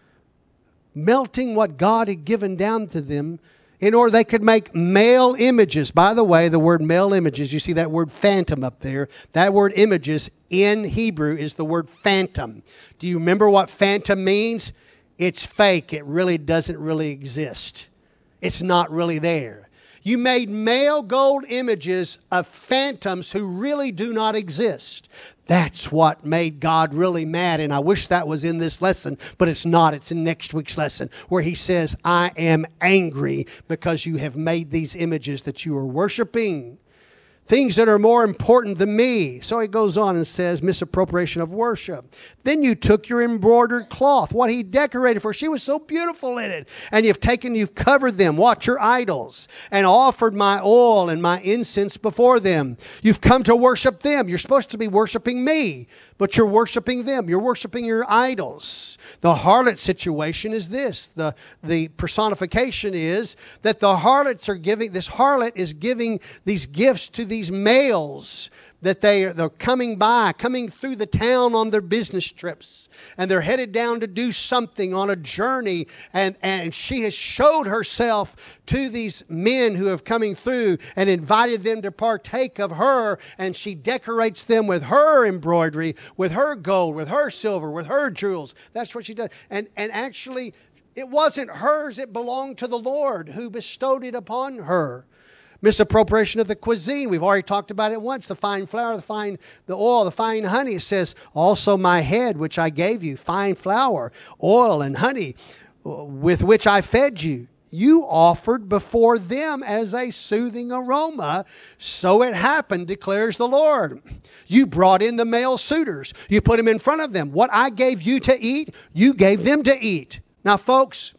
melting what God had given down to them in order they could make male images. By the way, the word male images, you see that word phantom up there. That word images in Hebrew is the word phantom. Do you remember what phantom means? It's fake. It really doesn't really exist. It's not really there. You made male gold images of phantoms who really do not exist. That's what made God really mad, and I wish that was in this lesson, but it's not. It's in next week's lesson, where he says, I am angry because you have made these images that you are worshiping, things that are more important than me. So he goes on and says, misappropriation of worship. Then you took your embroidered cloth, what he decorated for. She was so beautiful in it. And you've covered them, watch your idols, and offered my oil and my incense before them. You've come to worship them. You're supposed to be worshiping me, but you're worshiping them. You're worshiping your idols. The harlot situation is this. The personification is that the harlots are giving, this harlot is giving these gifts to these males that they're coming through the town on their business trips. And they're headed down to do something on a journey. And she has showed herself to these men who have coming through and invited them to partake of her. And she decorates them with her embroidery, with her gold, with her silver, with her jewels. That's what she does. And actually, it wasn't hers. It belonged to the Lord who bestowed it upon her. Misappropriation of the cuisine. We've already talked about it once. The fine flour, the oil, the fine honey. It says, also my head, which I gave you, fine flour, oil, and honey, with which I fed you. You offered before them as a soothing aroma. So it happened, declares the Lord. You brought in the male suitors. You put them in front of them. What I gave you to eat, you gave them to eat. Now, folks,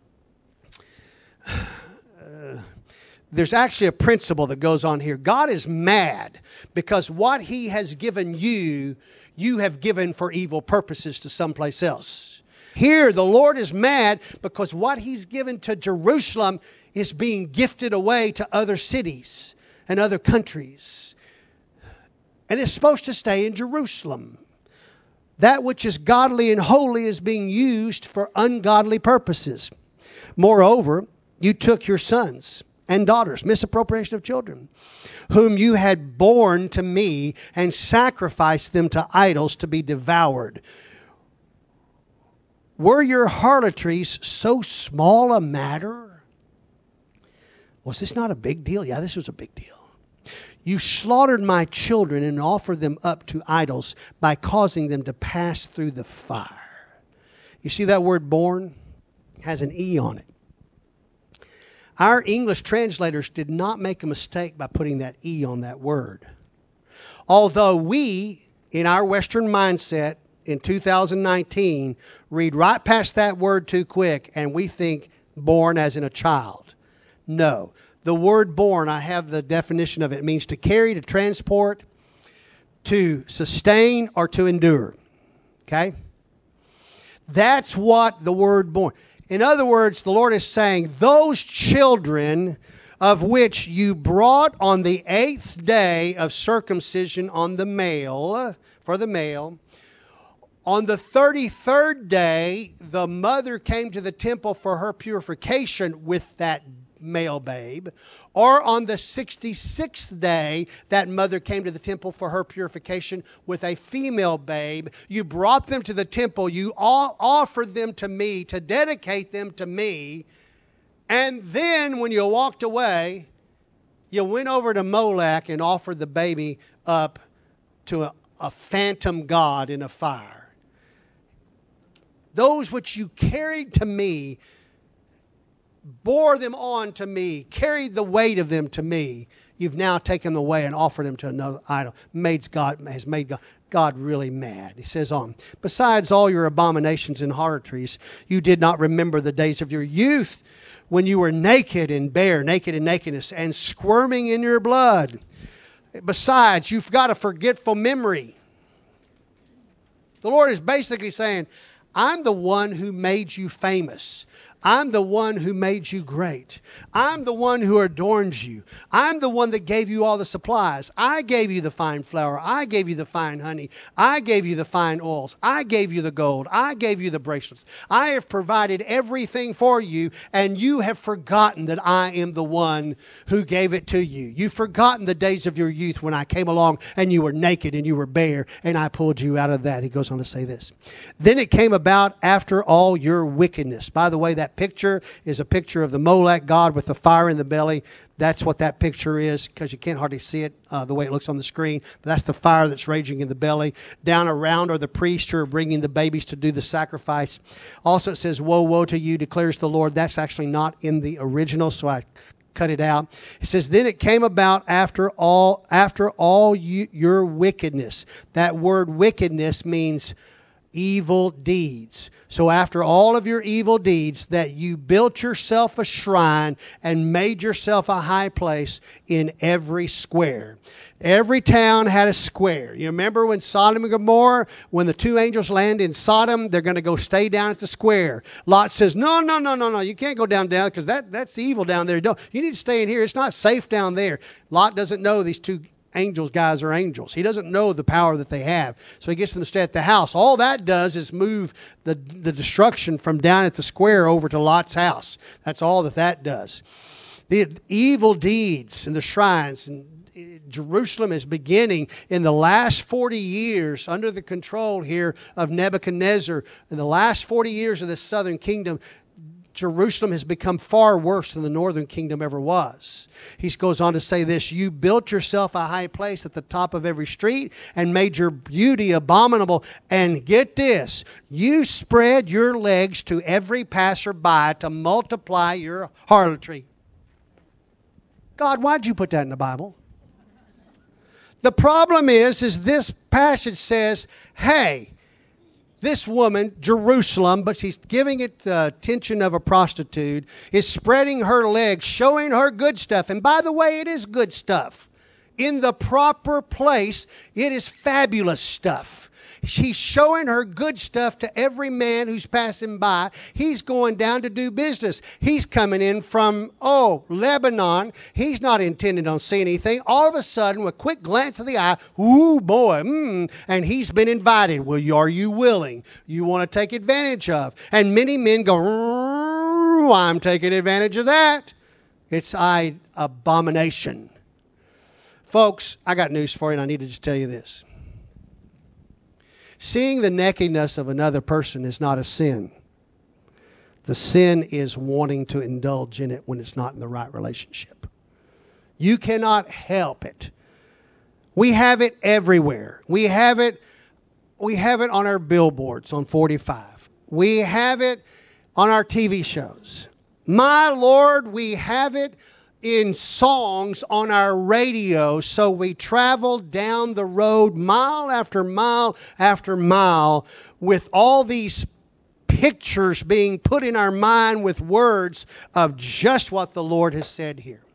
there's actually a principle that goes on here. God is mad because what he has given you, you have given for evil purposes to someplace else. Here, the Lord is mad because what he's given to Jerusalem is being gifted away to other cities and other countries. And it's supposed to stay in Jerusalem. That which is godly and holy is being used for ungodly purposes. Moreover, you took your sons and daughters, misappropriation of children, whom you had borne to me, and sacrificed them to idols to be devoured. Were your harlotries so small a matter? Was this not a big deal? Yeah, this was a big deal. You slaughtered my children and offered them up to idols by causing them to pass through the fire. You see that word born? It has an E on it. Our English translators did not make a mistake by putting that E on that word. Although we, in our Western mindset in 2019, read right past that word too quick and we think born as in a child. No. The word born, I have the definition of it. It means to carry, to transport, to sustain, or to endure. Okay? That's what the word born. In other words, the Lord is saying, those children of which you brought on the 8th day of circumcision on the male, for the male, on the 33rd day, the mother came to the temple for her purification with that male babe. Or on the 66th day, that mother came to the temple for her purification with a female babe. You brought them to the temple. You all offered them to me, to dedicate them to me. And then when you walked away, you went over to Molech and offered the baby up to a phantom god in a fire. Those which you carried to me, bore them on to me, carried the weight of them to me, you've now taken them away and offered them to another idol. Has made God really mad. He says on, besides all your abominations and harlotries, you did not remember the days of your youth when you were naked and bare, naked in nakedness, and squirming in your blood. Besides, you've got a forgetful memory. The Lord is basically saying, I'm the one who made you famous. I'm the one who made you great. I'm the one who adorns you. I'm the one that gave you all the supplies. I gave you the fine flour. I gave you the fine honey. I gave you the fine oils. I gave you the gold. I gave you the bracelets. I have provided everything for you, and you have forgotten that I am the one who gave it to you. You've forgotten the days of your youth when I came along and you were naked and you were bare, and I pulled you out of that. He goes on to say this. Then it came about after all your wickedness. By the way, that picture is a picture of the Molech god with the fire in the belly. That's what that picture is, because you can't hardly see it the way it looks on the screen. But that's the fire that's raging in the belly. Down around are the priests who are bringing the babies to do the sacrifice. Also it says, woe, woe to you, declares the Lord. That's actually not in the original, so I cut it out. It says, then it came about after all your wickedness. That word wickedness means evil deeds. So after all of your evil deeds, that you built yourself a shrine and made yourself a high place in every square. Every town had a square. You remember when Sodom and Gomorrah, when the two angels land in Sodom, they're going to go stay down at the square. Lot says, no, you can't go down because that's the evil down there. You need to stay in here. It's not safe down there. Lot doesn't know these two guys are angels. He doesn't know the power that they have. So he gets them to stay at the house. All that does is move the destruction from down at the square over to Lot's house. That's all that does. The evil deeds in the shrines, and Jerusalem is beginning in the last 40 years under the control here of Nebuchadnezzar. In the last 40 years of the southern kingdom, Jerusalem has become far worse than the northern kingdom ever was. He goes on to say this, you built yourself a high place at the top of every street and made your beauty abominable. And get this, you spread your legs to every passerby to multiply your harlotry. God, why'd you put that in the Bible? The problem is this passage says, hey, this woman, Jerusalem, but she's giving it the attention of a prostitute, is spreading her legs, showing her good stuff. And by the way, it is good stuff. In the proper place, it is fabulous stuff. She's showing her good stuff to every man who's passing by. He's going down to do business. He's coming in from, Lebanon. He's not intending on seeing anything. All of a sudden, with a quick glance of the eye, ooh, boy, and he's been invited. Well, are you willing? You want to take advantage of? And many men go, I'm taking advantage of that. It's an abomination. Folks, I got news for you, and I need to just tell you this. Seeing the nakedness of another person is not a sin. The sin is wanting to indulge in it when it's not in the right relationship. You cannot help it. We have it everywhere. We have it on our billboards on 45. We have it on our TV shows. My Lord, we have it in songs on our radio. So we travel down the road mile after mile after mile with all these pictures being put in our mind with words of just what the Lord has said here.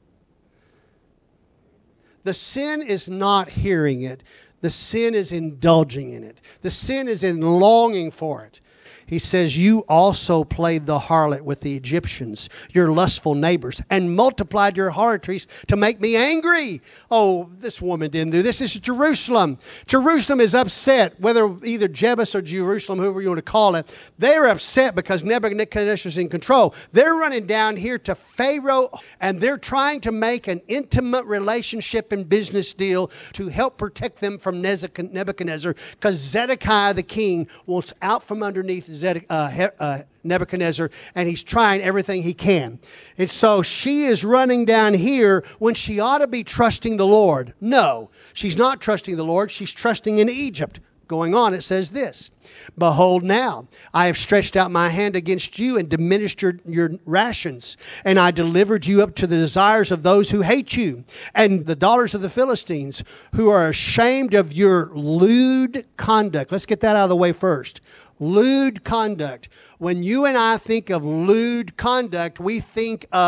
The sin is not hearing it. The sin is indulging in it. The sin is in longing for it. He says, you also played the harlot with the Egyptians, your lustful neighbors, and multiplied your harlotries to make me angry. Oh, this woman didn't do this. This is Jerusalem. Jerusalem is upset, whether either Jebus or Jerusalem, whoever you want to call it. They're upset because Nebuchadnezzar is in control. They're running down here to Pharaoh, and they're trying to make an intimate relationship and business deal to help protect them from Nebuchadnezzar, because Zedekiah the king wants out from underneath Nebuchadnezzar, and he's trying everything he can. And so she is running down here when she ought to be trusting the Lord. No, she's not trusting the Lord. She's trusting in Egypt. Going on, it says this, behold now, I have stretched out my hand against you and diminished your rations, and I delivered you up to the desires of those who hate you, and the daughters of the Philistines, who are ashamed of your lewd conduct. Let's get that out of the way first. Lewd conduct. When you and I think of lewd conduct, we think of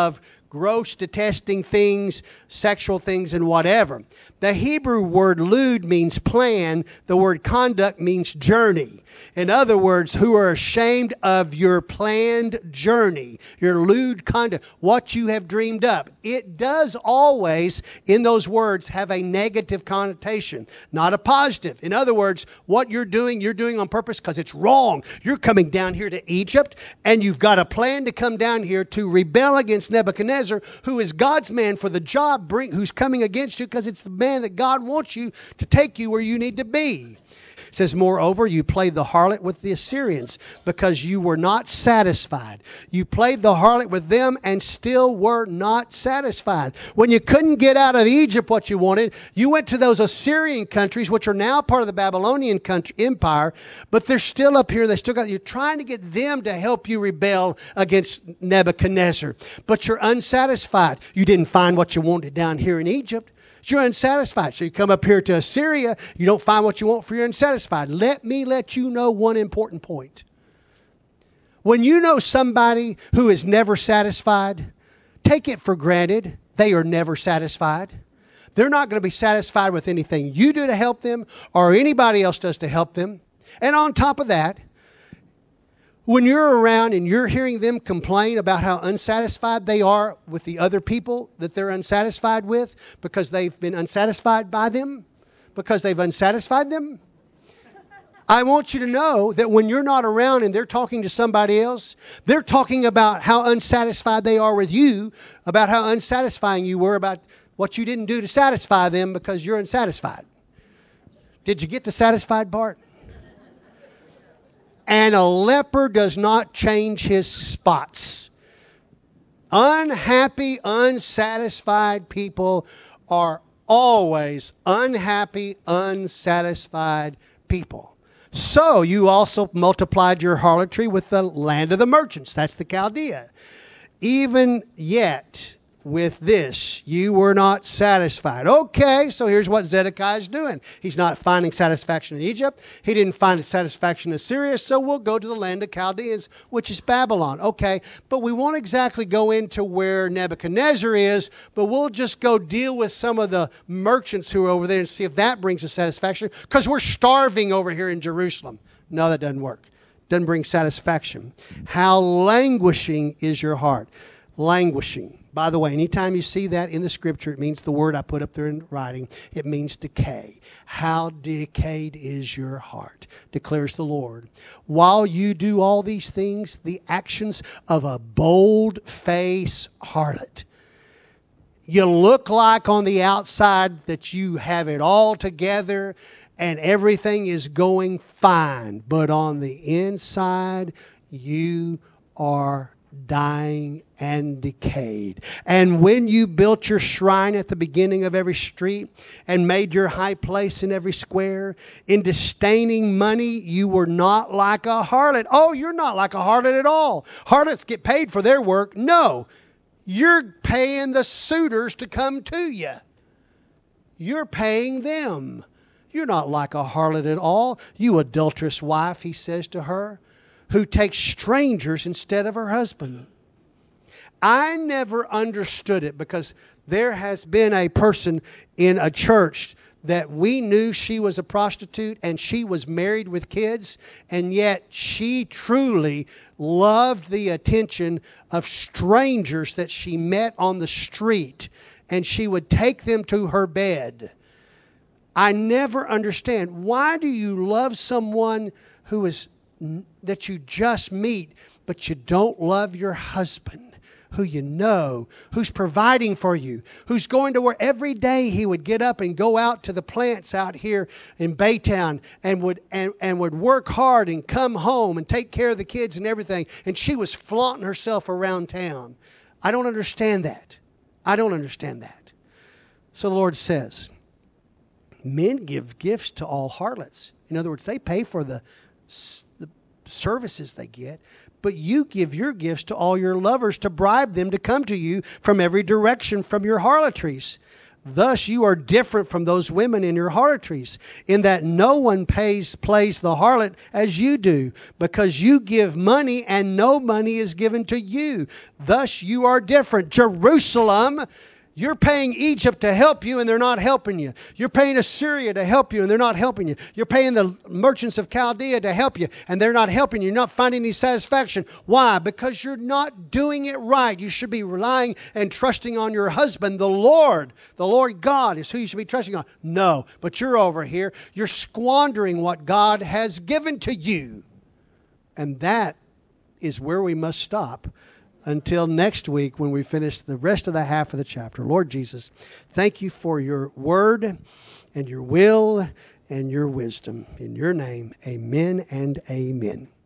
gross, detesting things, sexual things, and whatever. The Hebrew word lewd means plan. The word conduct means journey. In other words, who are ashamed of your planned journey, your lewd conduct, what you have dreamed up. It does always, in those words, have a negative connotation, not a positive. In other words, what you're doing on purpose because it's wrong. You're coming down here to Egypt, and you've got a plan to come down here to rebel against Nebuchadnezzar, who is God's man for the job, who's coming against you because it's the man that God wants you to take you where you need to be. It says, moreover, you played the harlot with the Assyrians because you were not satisfied. You played the harlot with them and still were not satisfied. When you couldn't get out of Egypt what you wanted, you went to those Assyrian countries, which are now part of the Babylonian empire, but they're still up here. You're trying to get them to help you rebel against Nebuchadnezzar, but you're unsatisfied. You didn't find what you wanted down here in Egypt. You're unsatisfied. So you come up here to Assyria, you don't find what you want, for you're unsatisfied. Let me let you know one important point. When you know somebody who is never satisfied, take it for granted they are never satisfied. They're not going to be satisfied with anything you do to help them or anybody else does to help them. And on top of that, when you're around and you're hearing them complain about how unsatisfied they are with the other people that they're unsatisfied with because they've been unsatisfied by them, because they've unsatisfied them, I want you to know that when you're not around and they're talking to somebody else, they're talking about how unsatisfied they are with you, about how unsatisfying you were, about what you didn't do to satisfy them because you're unsatisfied. Did you get the satisfied part? And a leper does not change his spots. Unhappy, unsatisfied people are always unhappy, unsatisfied people. So you also multiplied your harlotry with the land of the merchants. That's the Chaldea. Even yet, with this, you were not satisfied. Okay, so here's what Zedekiah is doing. He's not finding satisfaction in Egypt. He didn't find satisfaction in Syria, so we'll go to the land of Chaldeans, which is Babylon. Okay, but we won't exactly go into where Nebuchadnezzar is, but we'll just go deal with some of the merchants who are over there and see if that brings us satisfaction, because we're starving over here in Jerusalem. No, that doesn't work. Doesn't bring satisfaction. How languishing is your heart? Languishing. By the way, anytime you see that in the scripture, it means the word I put up there in writing. It means decay. How decayed is your heart, declares the Lord. While you do all these things, the actions of a bold-faced harlot. You look like on the outside that you have it all together and everything is going fine. But on the inside, you are dying and decayed. And when you built your shrine at the beginning of every street and made your high place in every square, in disdaining money, you were not like a harlot. Oh, you're not like a harlot at all. Harlots get paid for their work. No, you're paying the suitors to come to you. You're paying them. You're not like a harlot at all. You adulterous wife, he says to her, who takes strangers instead of her husband. I never understood it because there has been a person in a church that we knew she was a prostitute and she was married with kids, and yet she truly loved the attention of strangers that she met on the street, and she would take them to her bed. I never understand. Why do you love someone who is that you just meet, but you don't love your husband, who you know, who's providing for you, who's going to work every day? He would get up and go out to the plants out here in Baytown and would work hard and come home and take care of the kids and everything. And she was flaunting herself around town. I don't understand that. I don't understand that. So the Lord says, men give gifts to all harlots. In other words, they pay for the services they get, but you give your gifts to all your lovers to bribe them to come to you from every direction from your harlotries. Thus you are different from those women in your harlotries, in that no one plays the harlot as you do, because you give money and no money is given to you. Thus you are different. Jerusalem, you're paying Egypt to help you and they're not helping you. You're paying Assyria to help you and they're not helping you. You're paying the merchants of Chaldea to help you and they're not helping you. You're not finding any satisfaction. Why? Because you're not doing it right. You should be relying and trusting on your husband, the Lord. The Lord God is who you should be trusting on. No, but you're over here. You're squandering what God has given to you. And that is where we must stop. Until next week when we finish the rest of the half of the chapter. Lord Jesus, thank you for your word and your will and your wisdom. In your name, amen and amen.